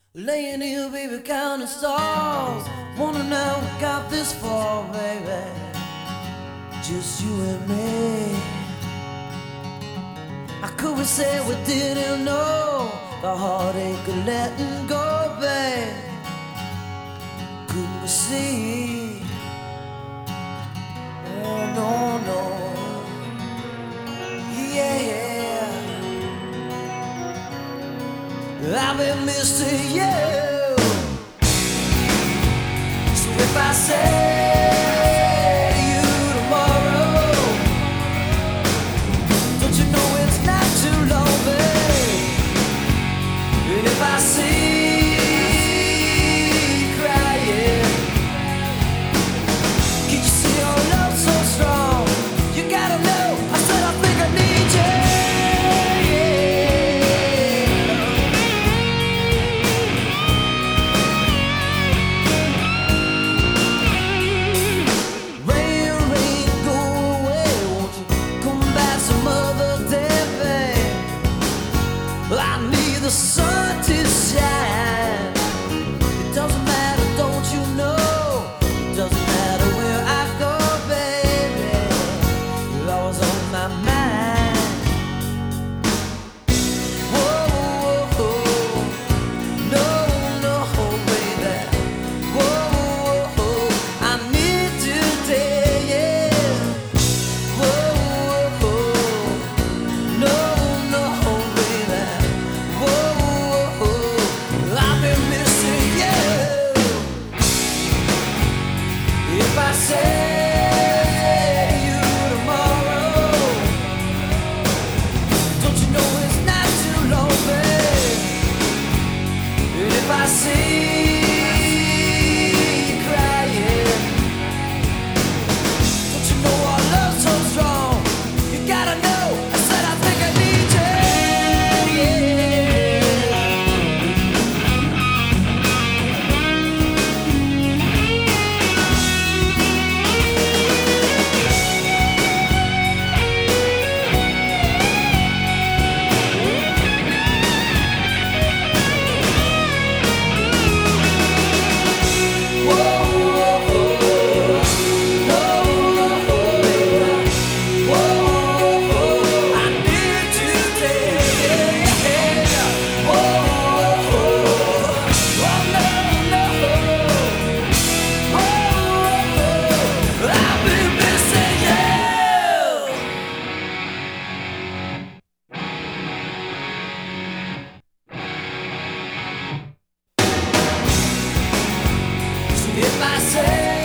Laying here, baby, counting stars. Wondering how we got this far, baby. Just you and me. How could we say we didn't know the heartache of letting go, babe? Couldn't we see? Oh, no, no. Yeah. I've been missing you. So if I say you tomorrow, don't you know it's not too long, babe? And if I see you crying, can you see our love so strong? You gotta know, I said I think I need you. I need the sun to shine. It doesn't matter, don't you know? It doesn't matter where I go, baby. You're always on my mind. Whoa, no, baby. Whoa, I need to tell you. Whoa, no. If I say you tomorrow, don't you know it's not too long, babe? And if I see you crying, don't you know our love's so strong? You gotta know, I said I think I need you, if I say